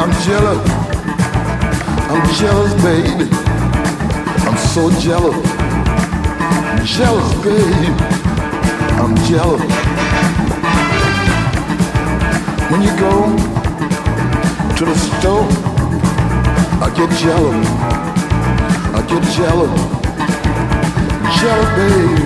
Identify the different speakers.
Speaker 1: I'm jealous, baby. I'm so jealous, jealous, baby. I'm jealous. When you go to the store, I get jealous, jealous, baby.